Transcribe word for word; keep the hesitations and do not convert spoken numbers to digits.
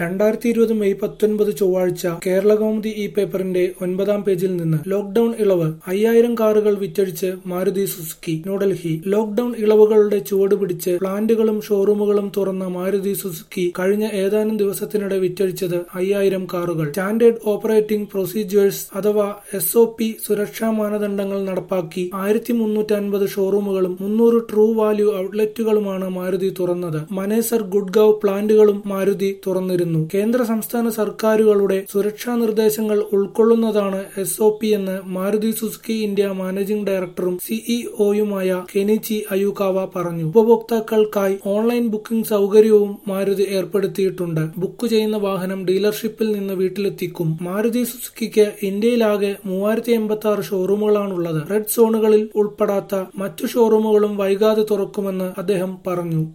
രണ്ടായിരത്തി ഇരുപത് മെയ് പത്തൊൻപത് ചൊവ്വാഴ്ച കേരളകൗമുദി ഇ പേപ്പറിന്റെ ഒൻപതാം പേജിൽ നിന്ന് ലോക്ഡൌൺ ഇളവ് അയ്യായിരം കാറുകൾ വിറ്റഴിച്ച് മാരുതി സുസുക്കി. ന്യൂഡൽഹി. ലോക്ഡൌൺ ഇളവുകളുടെ ചുവട് പിടിച്ച് പ്ലാന്റുകളും ഷോറൂമുകളും തുറന്ന മാരുതി സുസുക്കി കഴിഞ്ഞ ഏതാനും ദിവസത്തിനിടെ വിറ്റഴിച്ചത് അയ്യായിരം കാറുകൾ. സ്റ്റാൻഡേർഡ് ഓപ്പറേറ്റിംഗ് പ്രൊസീജിയേഴ്സ് അഥവാ എസ് ഒ പി സുരക്ഷാ മാനദണ്ഡങ്ങൾ നടപ്പാക്കി ആയിരത്തി മുന്നൂറ്റൻപത് ഷോറൂമുകളും മുന്നൂറ് ട്രൂ വാല്യൂ ഔട്ട്ലെറ്റുകളുമാണ് മാരുതി തുറന്നത്. മനേസർ, ഗുഡ്ഗാവ് പ്ലാന്റുകളും മാരുതി തുറന്നിരുന്നു. കേന്ദ്ര സംസ്ഥാന സർക്കാരുകളുടെ സുരക്ഷാ നിർദ്ദേശങ്ങൾ ഉൾക്കൊള്ളുന്നതാണ് എസ് ഒ പി എന്ന് മാരുതി സുസുക്കി ഇന്ത്യ മാനേജിംഗ് ഡയറക്ടറും സിഇഒയുമായ കെനിച്ചി അയുകാവ പറഞ്ഞു. ഉപഭോക്താക്കൾക്കായി ഓൺലൈൻ ബുക്കിംഗ് സൗകര്യവും മാരുതി ഏർപ്പെടുത്തിയിട്ടുണ്ട്. ബുക്ക് ചെയ്യുന്ന വാഹനം ഡീലർഷിപ്പിൽ നിന്ന് വീട്ടിലെത്തിക്കും. മാരുതി സുസുക്കിക്ക് ഇന്ത്യയിലാകെ മൂവായിരത്തി എൺപത്തി ആറ് ഷോറൂമുകളാണുള്ളത്. റെഡ് സോണുകളിൽ ഉൾപ്പെടാത്ത മറ്റു ഷോറൂമുകളും വൈകാതെ തുറക്കുമെന്ന് അദ്ദേഹം പറഞ്ഞു.